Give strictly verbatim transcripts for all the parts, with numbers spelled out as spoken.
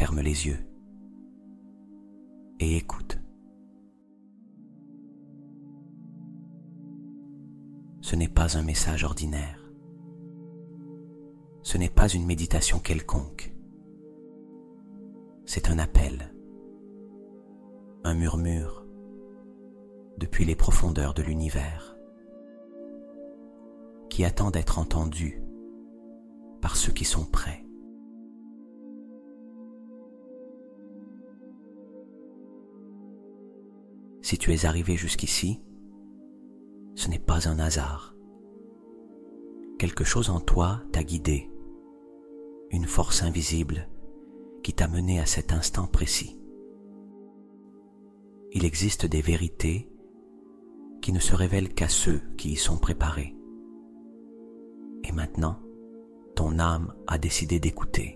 Ferme les yeux et écoute. Ce n'est pas un message ordinaire. Ce n'est pas une méditation quelconque. C'est un appel, un murmure depuis les profondeurs de l'univers qui attend d'être entendu par ceux qui sont prêts. Si tu es arrivé jusqu'ici, ce n'est pas un hasard. Quelque chose en toi t'a guidé, une force invisible qui t'a mené à cet instant précis. Il existe des vérités qui ne se révèlent qu'à ceux qui y sont préparés. Et maintenant, ton âme a décidé d'écouter.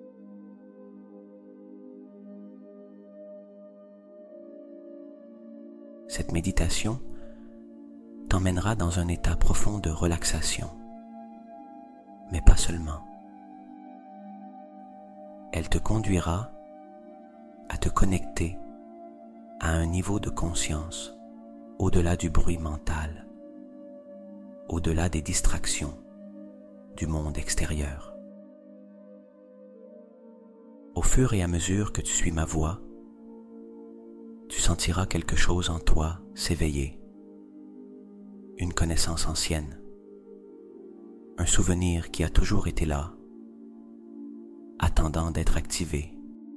Cette méditation t'emmènera dans un état profond de relaxation, mais pas seulement. Elle te conduira à te connecter à un niveau de conscience au-delà du bruit mental, au-delà des distractions du monde extérieur. Au fur et à mesure que tu suis ma voix, tu sentiras quelque chose en toi s'éveiller, une connaissance ancienne, un souvenir qui a toujours été là, attendant d'être activé.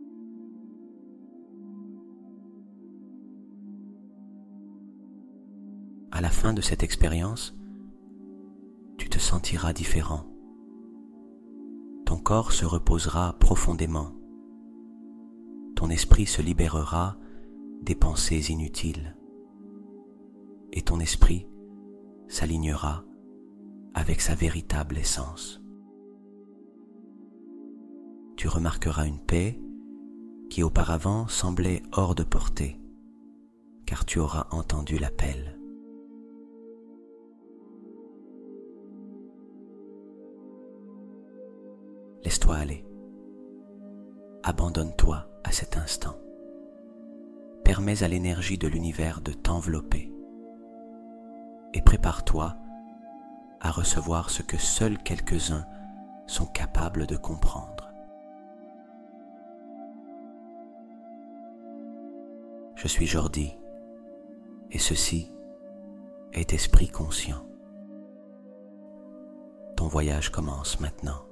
À la fin de cette expérience, tu te sentiras différent. Ton corps se reposera profondément. Ton esprit se libérera des pensées inutiles. Et ton esprit s'alignera avec sa véritable essence. Tu remarqueras une paix qui auparavant semblait hors de portée, car tu auras entendu l'appel. Laisse-toi aller. Abandonne-toi à cet instant. Permets à l'énergie de l'univers de t'envelopper. Et prépare-toi à recevoir ce que seuls quelques-uns sont capables de comprendre. Je suis Jordi, et ceci est Esprit Conscient. Ton voyage commence maintenant.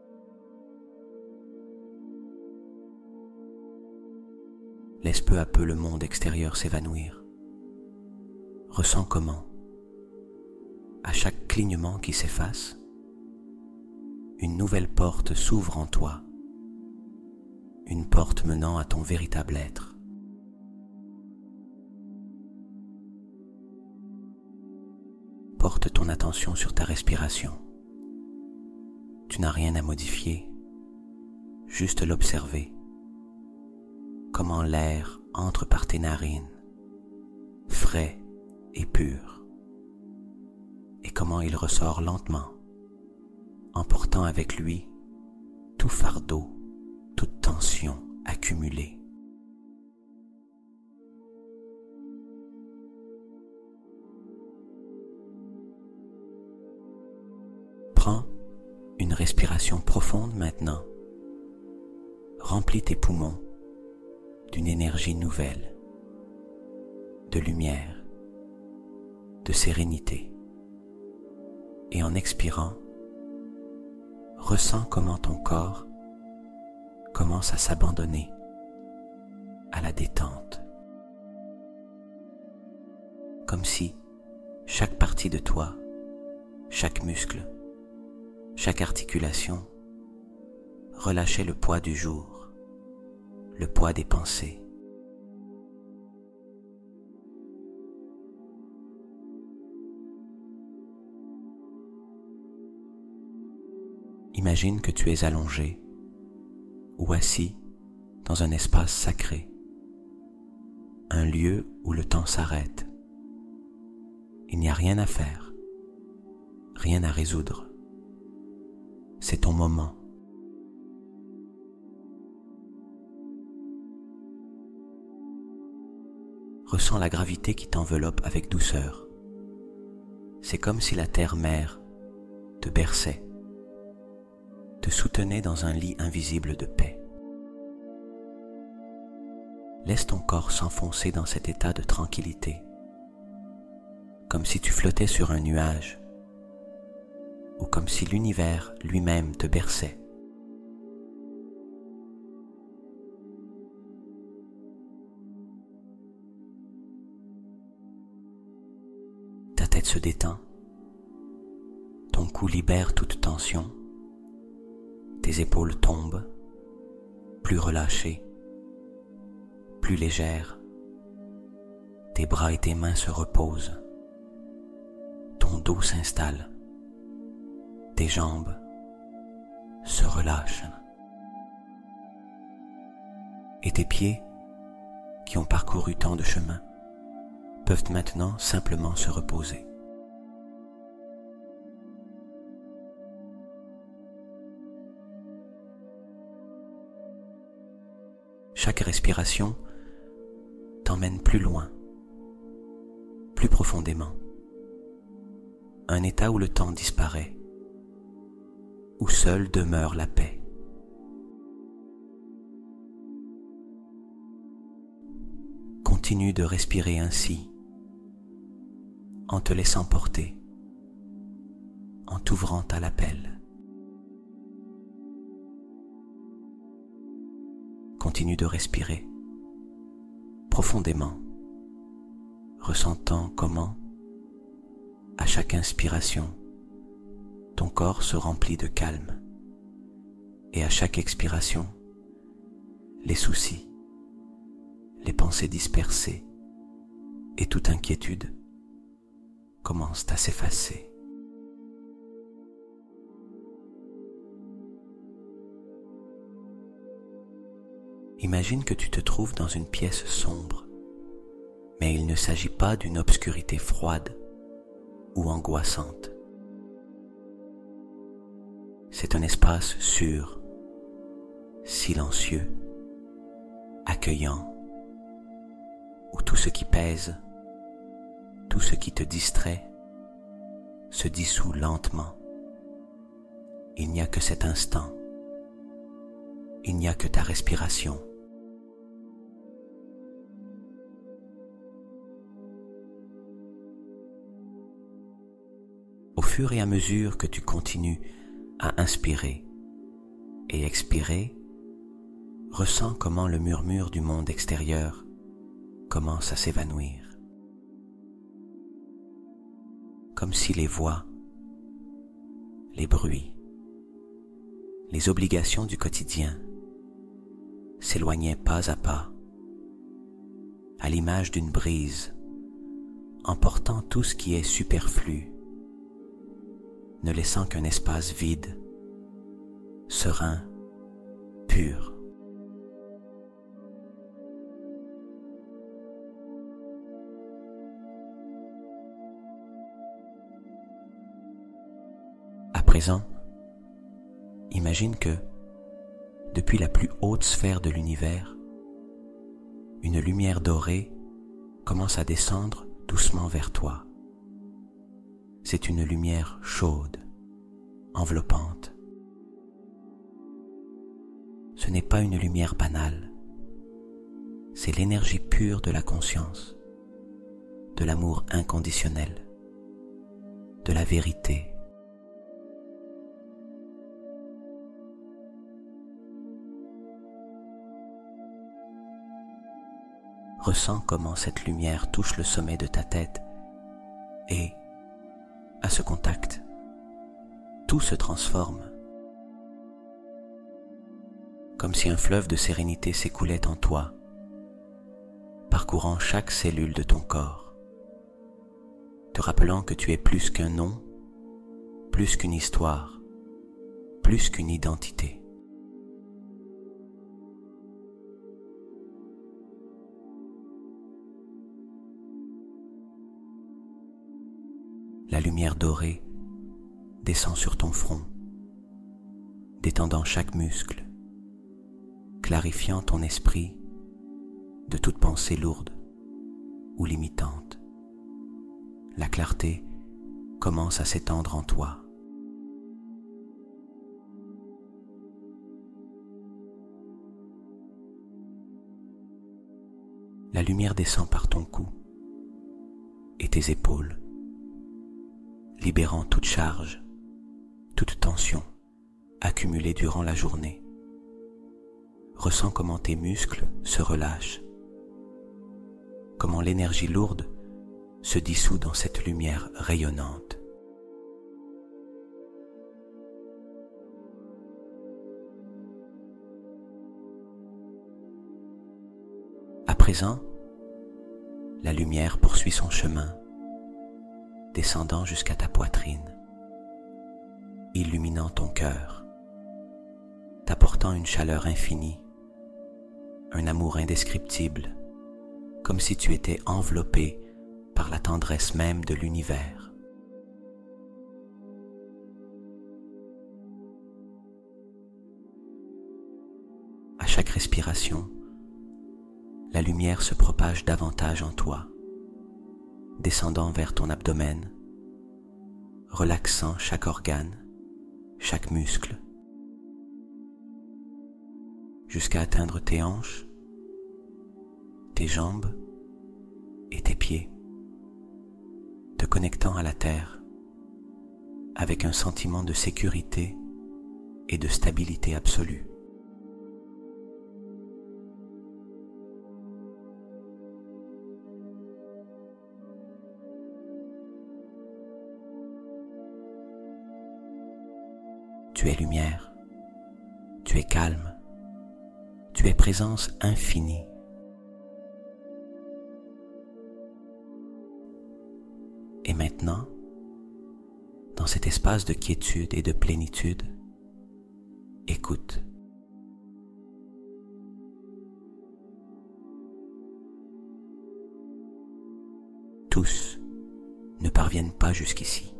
Laisse peu à peu le monde extérieur s'évanouir. Ressens comment, à chaque clignement qui s'efface, une nouvelle porte s'ouvre en toi, une porte menant à ton véritable être. Porte ton attention sur ta respiration. Tu n'as rien à modifier, juste l'observer. Comment l'air entre par tes narines, frais et pur, et comment il ressort lentement, emportant avec lui tout fardeau, toute tension accumulée. Prends une respiration profonde maintenant. Remplis tes poumons d'une énergie nouvelle, de lumière, de sérénité. Et en expirant, ressens comment ton corps commence à s'abandonner à la détente. Comme si chaque partie de toi, chaque muscle, chaque articulation relâchait le poids du jour, le poids des pensées. Imagine que tu es allongé ou assis dans un espace sacré, un lieu où le temps s'arrête. Il n'y a rien à faire, rien à résoudre. C'est ton moment. Ressens la gravité qui t'enveloppe avec douceur. C'est comme si la terre-mère te berçait, te soutenait dans un lit invisible de paix. Laisse ton corps s'enfoncer dans cet état de tranquillité, comme si tu flottais sur un nuage, ou comme si l'univers lui-même te berçait. Ta tête se détend, ton cou libère toute tension, tes épaules tombent, plus relâchées, plus légères, tes bras et tes mains se reposent, ton dos s'installe, tes jambes se relâchent et tes pieds, qui ont parcouru tant de chemin, peuvent maintenant simplement se reposer. Chaque respiration t'emmène plus loin, plus profondément. Un état où le temps disparaît, où seule demeure la paix. Continue de respirer ainsi, en te laissant porter, en t'ouvrant à l'appel. Continue de respirer profondément, ressentant comment, à chaque inspiration, ton corps se remplit de calme, et à chaque expiration, les soucis, les pensées dispersées et toute inquiétude commencent à s'effacer. Imagine que tu te trouves dans une pièce sombre, mais il ne s'agit pas d'une obscurité froide ou angoissante. C'est un espace sûr, silencieux, accueillant, où tout ce qui pèse, tout ce qui te distrait, se dissout lentement. Il n'y a que cet instant, il n'y a que ta respiration. Au fur et à mesure que tu continues à inspirer et expirer, ressens comment le murmure du monde extérieur commence à s'évanouir. Comme si les voix, les bruits, les obligations du quotidien s'éloignaient pas à pas, à l'image d'une brise, emportant tout ce qui est superflu, ne laissant qu'un espace vide, serein, pur. À présent, imagine que, depuis la plus haute sphère de l'univers, une lumière dorée commence à descendre doucement vers toi. C'est une lumière chaude, enveloppante. Ce n'est pas une lumière banale, c'est l'énergie pure de la conscience, de l'amour inconditionnel, de la vérité. Ressens comment cette lumière touche le sommet de ta tête et, à ce contact, tout se transforme, comme si un fleuve de sérénité s'écoulait en toi, parcourant chaque cellule de ton corps, te rappelant que tu es plus qu'un nom, plus qu'une histoire, plus qu'une identité. La lumière dorée descend sur ton front, détendant chaque muscle, clarifiant ton esprit de toute pensée lourde, ou limitante. La clarté commence à s'étendre en toi. La lumière descend par ton cou et tes épaules, libérant toute charge, toute tension accumulée durant la journée. Ressens comment tes muscles se relâchent, comment l'énergie lourde se dissout dans cette lumière rayonnante. À présent, la lumière poursuit son chemin, descendant jusqu'à ta poitrine, illuminant ton cœur, t'apportant une chaleur infinie, un amour indescriptible, comme si tu étais enveloppé par la tendresse même de l'univers. À chaque respiration, la lumière se propage davantage en toi, descendant vers ton abdomen, relaxant chaque organe, chaque muscle, jusqu'à atteindre tes hanches, tes jambes et tes pieds, te connectant à la terre avec un sentiment de sécurité et de stabilité absolue. Tu es lumière, tu es calme, tu es présence infinie. Et maintenant, dans cet espace de quiétude et de plénitude, écoute. Tous ne parviennent pas jusqu'ici.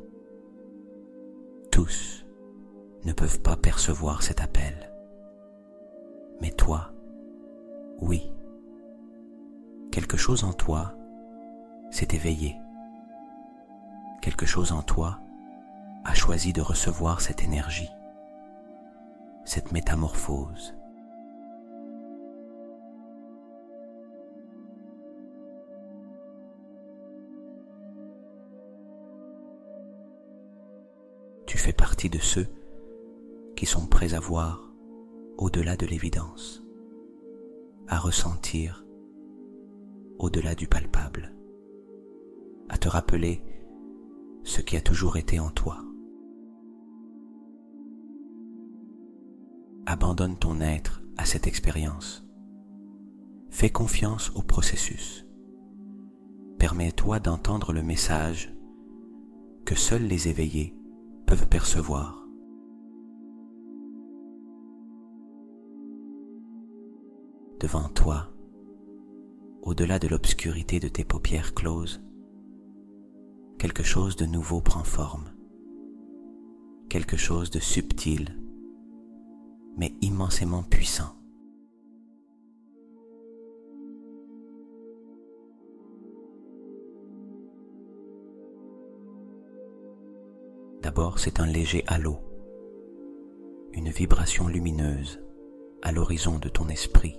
Tous ne peuvent pas percevoir cet appel. Mais toi, oui, quelque chose en toi s'est éveillé. Quelque chose en toi a choisi de recevoir cette énergie, cette métamorphose. Tu fais partie de ceux qui sont prêts à voir au-delà de l'évidence, à ressentir au-delà du palpable, à te rappeler ce qui a toujours été en toi. Abandonne ton être à cette expérience. Fais confiance au processus. Permets-toi d'entendre le message que seuls les éveillés peuvent percevoir. Devant toi, au-delà de l'obscurité de tes paupières closes, quelque chose de nouveau prend forme, quelque chose de subtil, mais immensément puissant. D'abord, c'est un léger halo, une vibration lumineuse à l'horizon de ton esprit.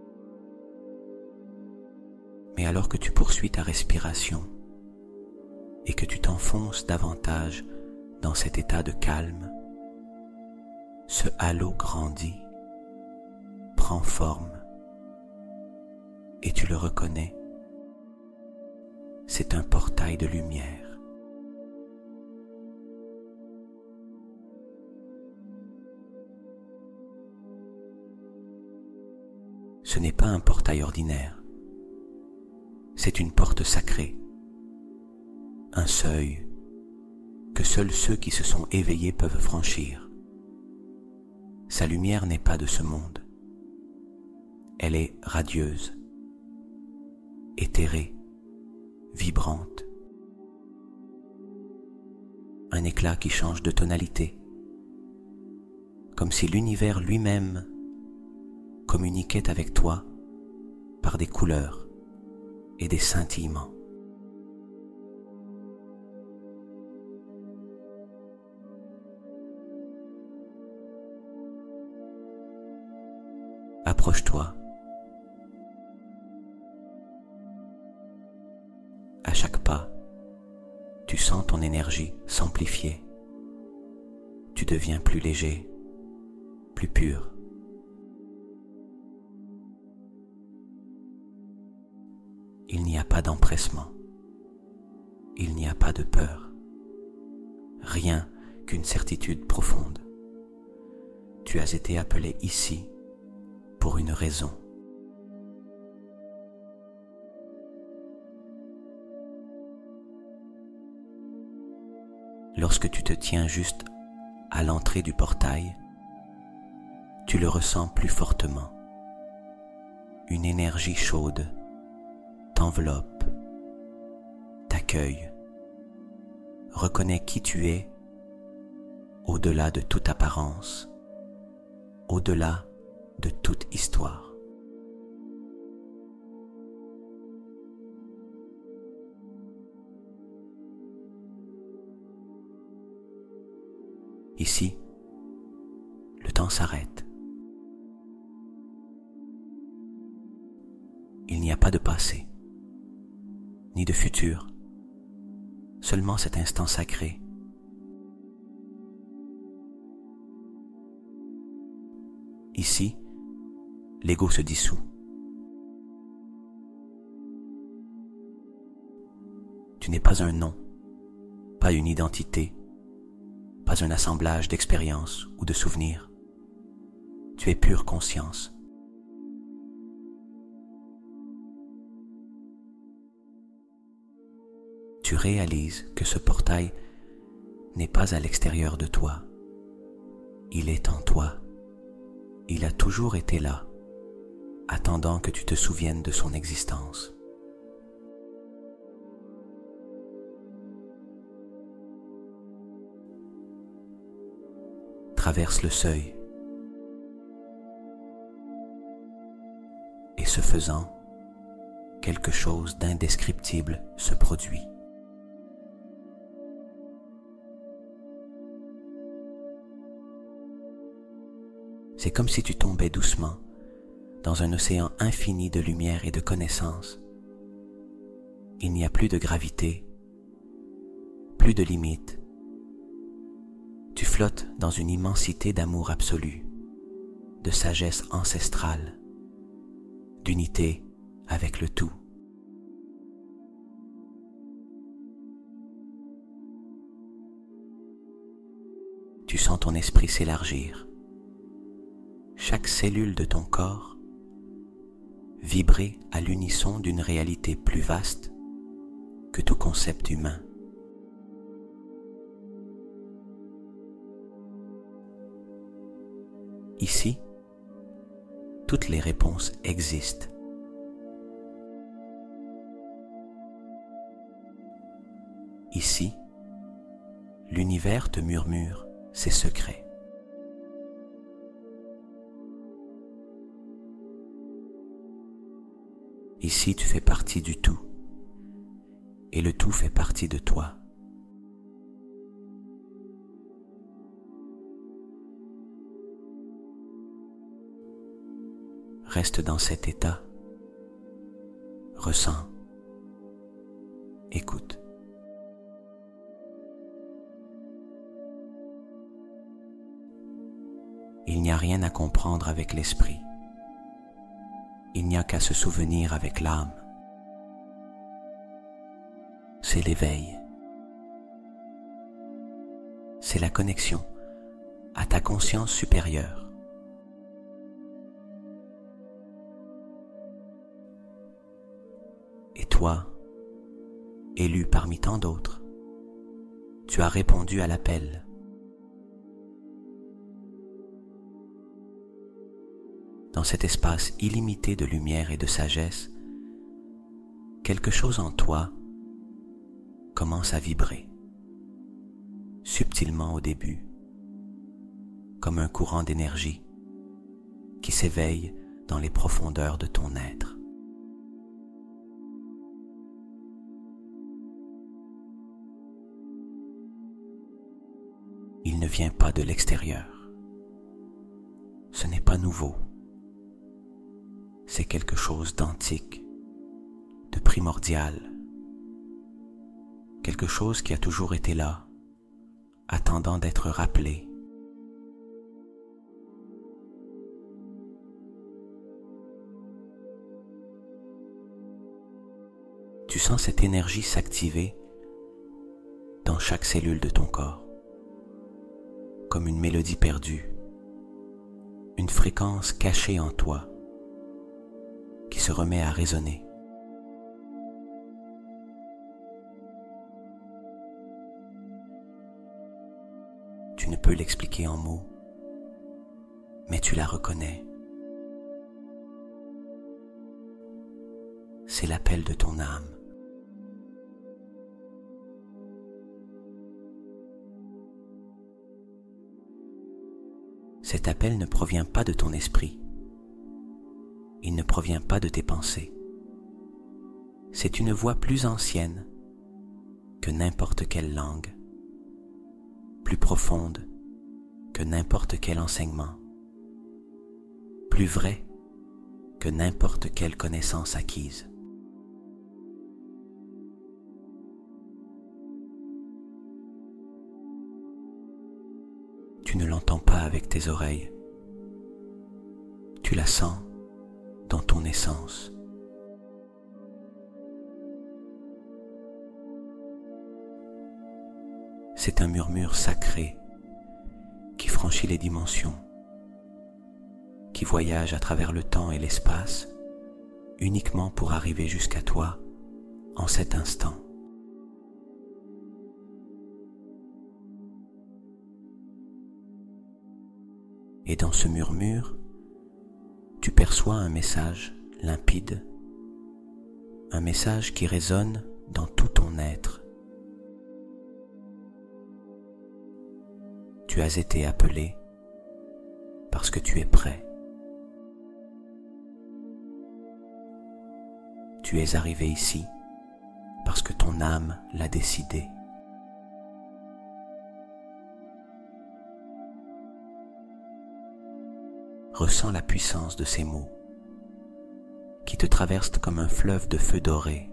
Mais alors que tu poursuis ta respiration et que tu t'enfonces davantage dans cet état de calme, ce halo grandit, prend forme, et tu le reconnais. C'est un portail de lumière. Ce n'est pas un portail ordinaire. C'est une porte sacrée, un seuil que seuls ceux qui se sont éveillés peuvent franchir. Sa lumière n'est pas de ce monde. Elle est radieuse, éthérée, vibrante. Un éclat qui change de tonalité, comme si l'univers lui-même communiquait avec toi par des couleurs et des scintillements. Approche-toi. À chaque pas, tu sens ton énergie s'amplifier. Tu deviens plus léger, plus pur. Il n'y a pas d'empressement. Il n'y a pas de peur. Rien qu'une certitude profonde. Tu as été appelé ici pour une raison. Lorsque tu te tiens juste à l'entrée du portail, tu le ressens plus fortement. Une énergie chaude t'enveloppe, t'accueille, reconnaît qui tu es au-delà de toute apparence, au-delà de toute histoire. Ici, le temps s'arrête. Il n'y a pas de passé, ni de futur, seulement cet instant sacré. Ici, l'ego se dissout. Tu n'es pas un nom, pas une identité, pas un assemblage d'expériences ou de souvenirs. Tu es pure conscience. Tu réalises que ce portail n'est pas à l'extérieur de toi. Il est en toi. Il a toujours été là, attendant que tu te souviennes de son existence. Traverse le seuil. Et ce faisant, quelque chose d'indescriptible se produit. C'est comme si tu tombais doucement dans un océan infini de lumière et de connaissance. Il n'y a plus de gravité, plus de limites. Tu flottes dans une immensité d'amour absolu, de sagesse ancestrale, d'unité avec le tout. Tu sens ton esprit s'élargir, chaque cellule de ton corps vibrer à l'unisson d'une réalité plus vaste que tout concept humain. Ici, toutes les réponses existent. Ici, l'univers te murmure ses secrets. Ici, tu fais partie du tout, et le tout fait partie de toi. Reste dans cet état, ressens, écoute. Il n'y a rien à comprendre avec l'esprit. Il n'y a qu'à se souvenir avec l'âme. C'est l'éveil. C'est la connexion à ta conscience supérieure. Et toi, élu parmi tant d'autres, tu as répondu à l'appel. Dans cet espace illimité de lumière et de sagesse, quelque chose en toi commence à vibrer, subtilement au début, comme un courant d'énergie qui s'éveille dans les profondeurs de ton être. vient pas de l'extérieur. Ce n'est pas nouveau. C'est quelque chose d'antique, de primordial, quelque chose qui a toujours été là, attendant d'être rappelé. Tu sens cette énergie s'activer dans chaque cellule de ton corps, comme une mélodie perdue, une fréquence cachée en toi qui se remet à résonner. Tu ne peux l'expliquer en mots, mais tu la reconnais. C'est l'appel de ton âme. Cet appel ne provient pas de ton esprit. Il ne provient pas de tes pensées. C'est une voix plus ancienne que n'importe quelle langue, plus profonde que n'importe quel enseignement, plus vraie que n'importe quelle connaissance acquise. Tu ne l'entends pas avec tes oreilles. Tu la sens dans ton essence. C'est un murmure sacré qui franchit les dimensions, qui voyage à travers le temps et l'espace uniquement pour arriver jusqu'à toi en cet instant. Et dans ce murmure, tu perçois un message limpide, un message qui résonne dans tout ton être. Tu as été appelé parce que tu es prêt. Tu es arrivé ici parce que ton âme l'a décidé. Ressens la puissance de ces mots qui te traversent comme un fleuve de feu doré.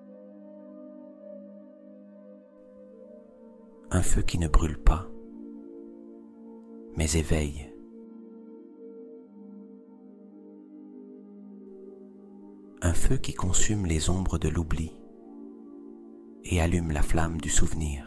Un feu qui ne brûle pas, mais éveille. Un feu qui consume les ombres de l'oubli et allume la flamme du souvenir.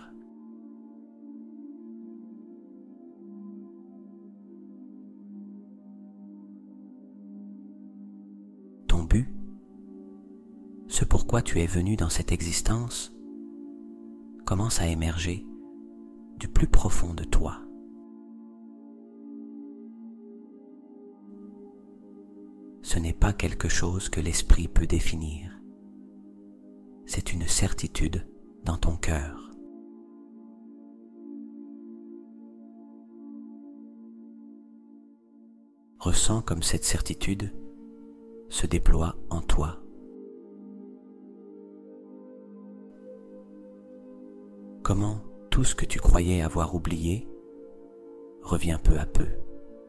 Ton but, ce pourquoi tu es venu dans cette existence, commence à émerger du plus profond de toi. Ce n'est pas quelque chose que l'esprit peut définir. C'est une certitude dans ton cœur. Ressens comme cette certitude se déploie en toi. Comment tout ce que tu croyais avoir oublié revient peu à peu.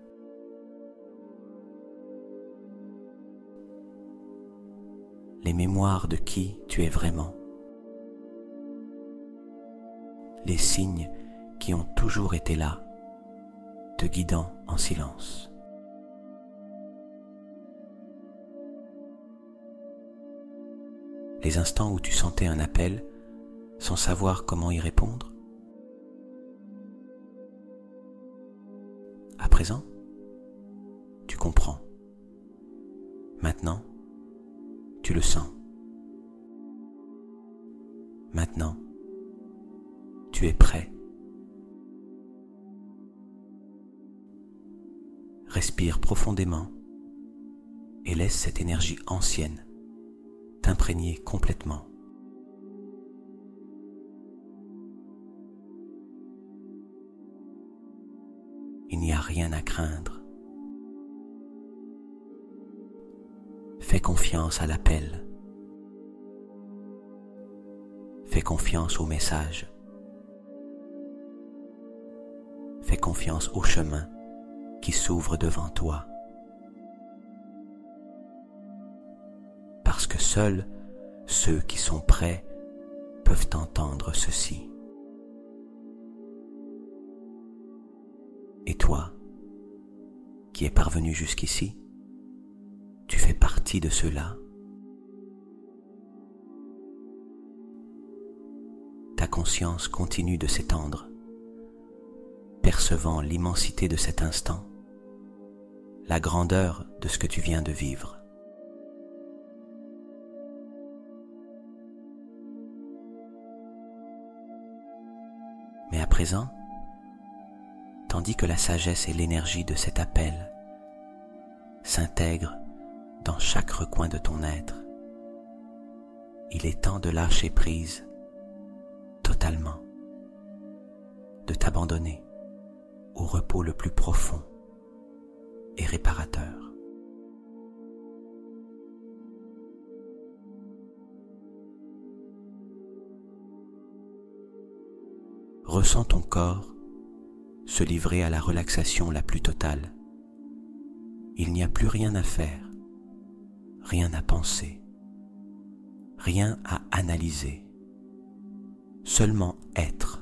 Les mémoires de qui tu es vraiment. Les signes qui ont toujours été là, te guidant en silence. Les instants où tu sentais un appel sans savoir comment y répondre. À présent, tu comprends. Maintenant, tu le sens. Maintenant, tu es prêt. Respire profondément et laisse cette énergie ancienne t'imprégner complètement. Il n'y a rien à craindre. Fais confiance à l'appel. Fais confiance au message. Fais confiance au chemin qui s'ouvre devant toi. Parce que seuls ceux qui sont prêts peuvent entendre ceci. Et toi, qui es parvenu jusqu'ici, tu fais partie de ceux-là. Ta conscience continue de s'étendre, percevant l'immensité de cet instant, la grandeur de ce que tu viens de vivre. Mais à présent, tandis que la sagesse et l'énergie de cet appel s'intègrent dans chaque recoin de ton être, il est temps de lâcher prise totalement, de t'abandonner au repos le plus profond et réparateur. Ressens ton corps se livrer à la relaxation la plus totale. Il n'y a plus rien à faire, rien à penser, rien à analyser, seulement être.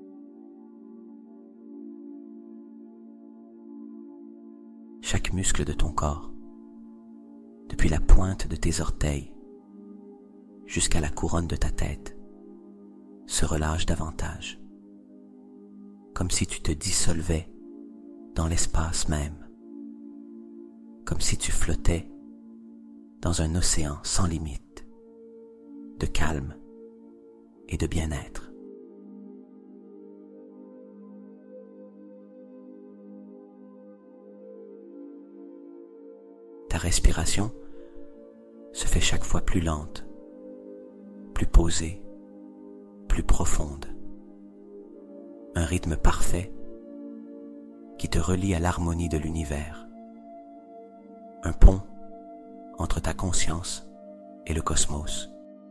Chaque muscle de ton corps, depuis la pointe de tes orteils jusqu'à la couronne de ta tête, se relâche davantage, comme si tu te dissolvais dans l'espace même, comme si tu flottais dans un océan sans limite, de calme et de bien-être. Ta respiration se fait chaque fois plus lente, plus posée, plus profonde. Un rythme parfait qui te relie à l'harmonie de l'univers. Un pont entre ta conscience et le cosmos.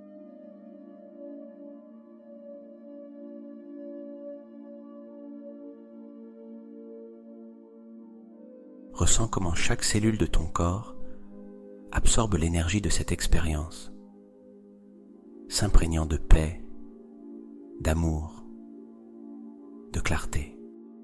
Ressens comment chaque cellule de ton corps absorbe l'énergie de cette expérience, s'imprégnant de paix, d'amour, de clarté.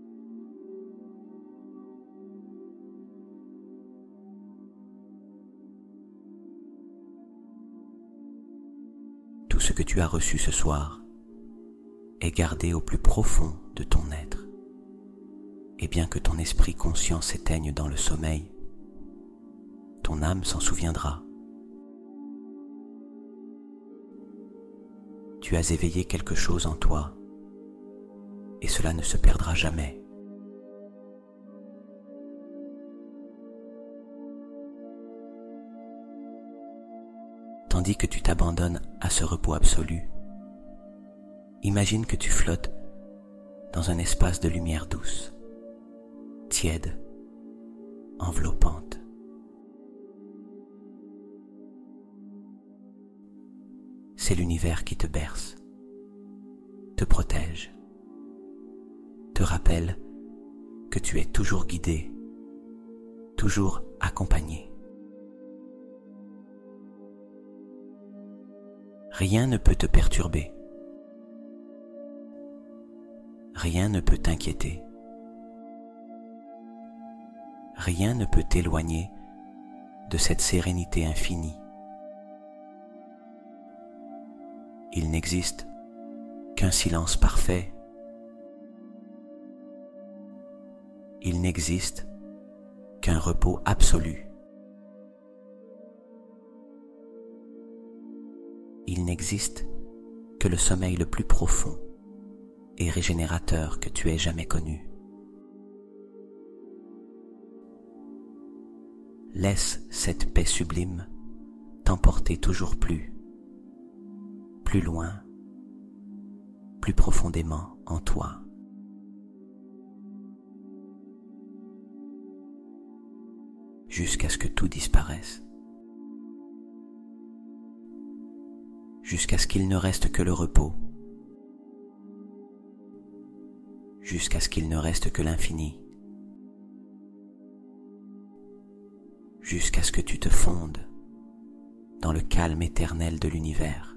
Tout ce que tu as reçu ce soir est gardé au plus profond de ton être. Et bien que ton esprit conscient s'éteigne dans le sommeil, ton âme s'en souviendra. Tu as éveillé quelque chose en toi, et cela ne se perdra jamais. Tandis que tu t'abandonnes à ce repos absolu, imagine que tu flottes dans un espace de lumière douce, tiède, enveloppante. C'est l'univers qui te berce, te protège, te rappelle que tu es toujours guidé, toujours accompagné. Rien ne peut te perturber, rien ne peut t'inquiéter. Rien ne peut t'éloigner de cette sérénité infinie. Il n'existe qu'un silence parfait. Il n'existe qu'un repos absolu. Il n'existe que le sommeil le plus profond et régénérateur que tu aies jamais connu. Laisse cette paix sublime t'emporter toujours plus, plus loin, plus profondément en toi. Jusqu'à ce que tout disparaisse. Jusqu'à ce qu'il ne reste que le repos. jusqu'à ce qu'il ne reste que l'infini, jusqu'à ce que tu te fondes dans le calme éternel de l'univers.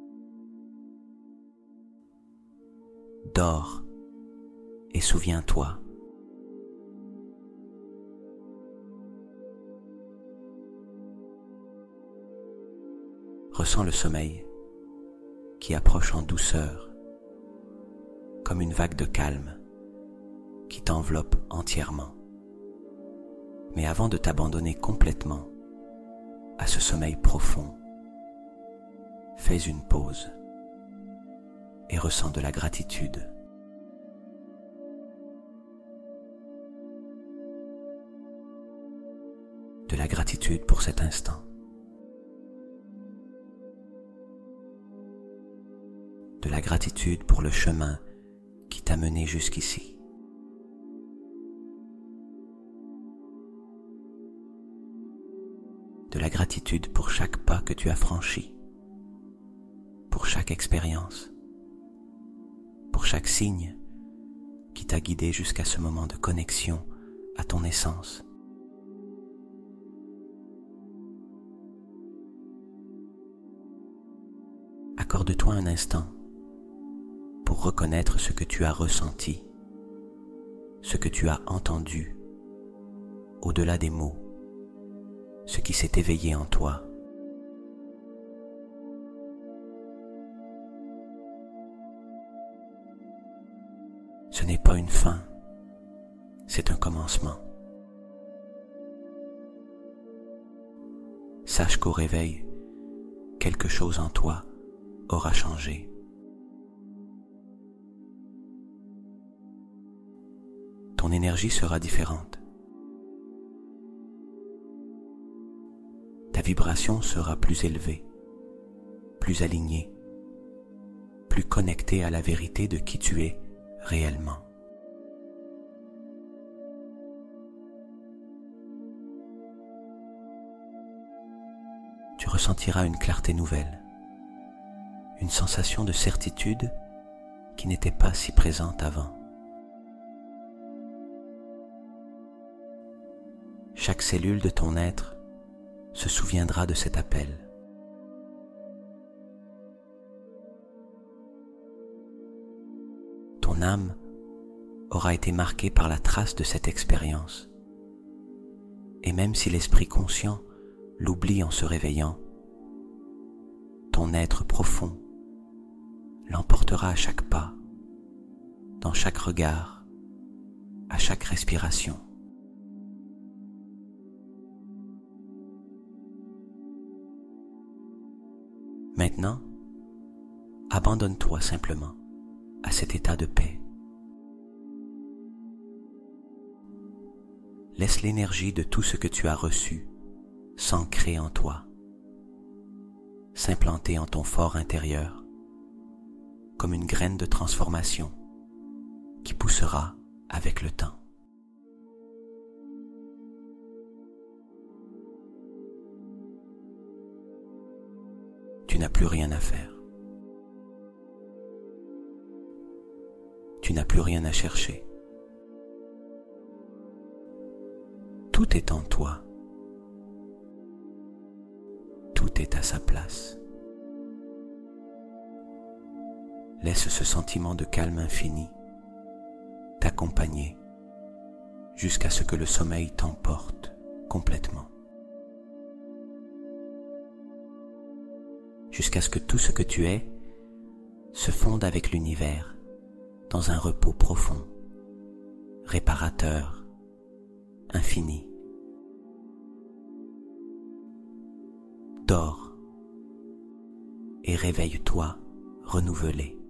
Dors et souviens-toi. Ressens le sommeil qui approche en douceur, comme une vague de calme qui t'enveloppe entièrement. Mais avant de t'abandonner complètement à ce sommeil profond, fais une pause et ressens de la gratitude. De la gratitude pour cet instant. De la gratitude pour le chemin qui t'a mené jusqu'ici. De la gratitude pour chaque pas que tu as franchi, pour chaque expérience, pour chaque signe qui t'a guidé jusqu'à ce moment de connexion à ton essence. Accorde-toi un instant pour reconnaître ce que tu as ressenti, ce que tu as entendu, au-delà des mots, ce qui s'est éveillé en toi. Ce n'est pas une fin, c'est un commencement. Sache qu'au réveil, quelque chose en toi aura changé. Ton énergie sera différente. Ta vibration sera plus élevée, plus alignée, plus connectée à la vérité de qui tu es réellement. Tu ressentiras une clarté nouvelle, une sensation de certitude qui n'était pas si présente avant. Chaque cellule de ton être se souviendra de cet appel. Ton âme aura été marquée par la trace de cette expérience. Et même si l'esprit conscient l'oublie en se réveillant, ton être profond l'emportera à chaque pas, dans chaque regard, à chaque respiration. Maintenant, abandonne-toi simplement à cet état de paix. Laisse l'énergie de tout ce que tu as reçu s'ancrer en toi, s'implanter en ton fort intérieur, comme une graine de transformation qui poussera avec le temps. Tu n'as plus rien à faire. Tu n'as plus rien à chercher. Tout est en toi. Tout est à sa place. Laisse ce sentiment de calme infini t'accompagner jusqu'à ce que le sommeil t'emporte complètement. Jusqu'à ce que tout ce que tu es se fonde avec l'univers dans un repos profond, réparateur, infini. Dors et réveille-toi renouvelé.